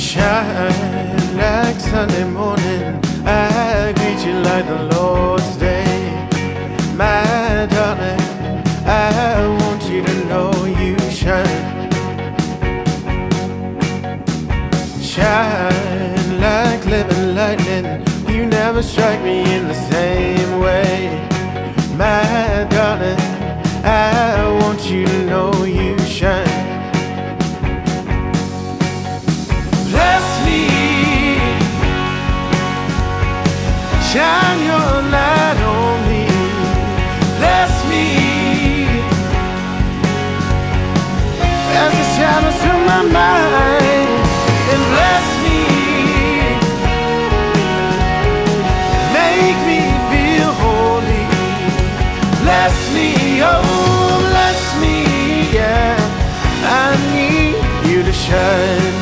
Shine like Sunday morning, I greet you like the Lord's day. My darling, I want you to know you shine. Shine like living lightning, you never strike me in the same way. My darling, I want you to know you shine. Shine your light on me, bless me. As the shadows fill my mind, and bless me. Make me feel holy, bless me, oh bless me, yeah. I need you to shine.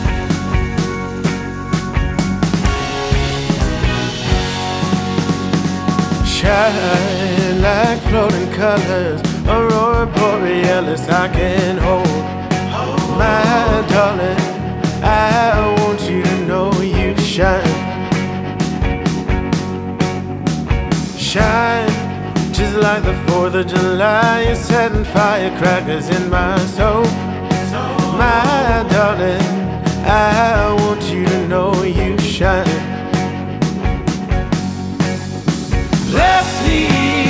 Shine like floating colors, aurora borealis I can hold. My darling, I want you to know you shine. Shine just like the 4th of July, you're setting firecrackers in my soul. My darling, I want you to know you shine. Bless me,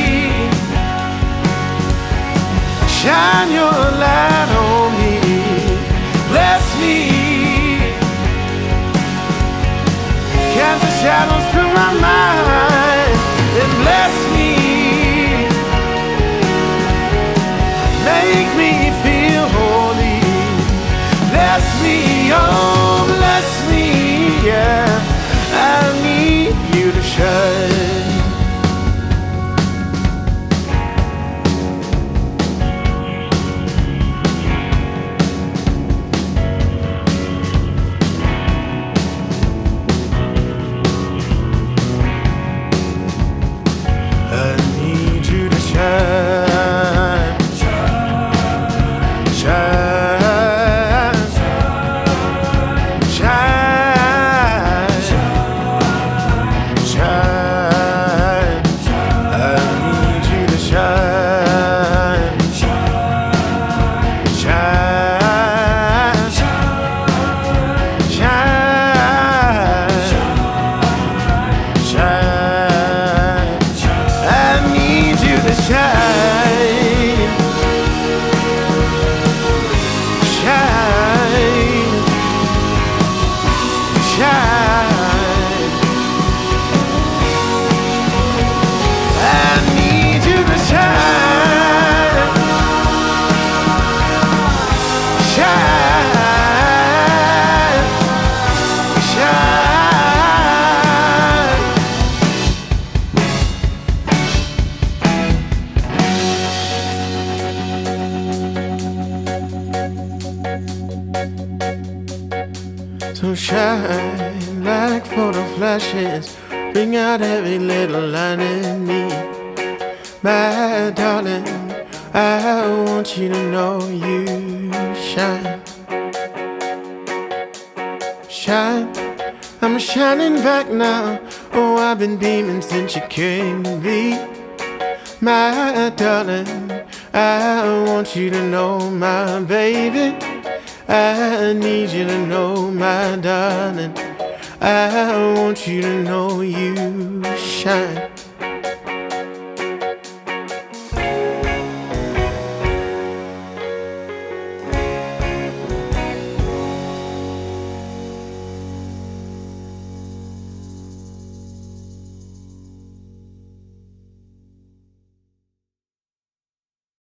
shine your light on me, bless me. Cast the shadows through my mind, and bless me. Make me feel holy, bless me, oh bless me, yeah. I need you to shine. So shine like photo flashes, bring out every little line in me. My darling, I want you to know you shine. Shine, I'm shining back now. Oh, I've been beaming since you came to me. My darling, I want you to know, my baby, I need you to know, my darling, I want you to know you shine.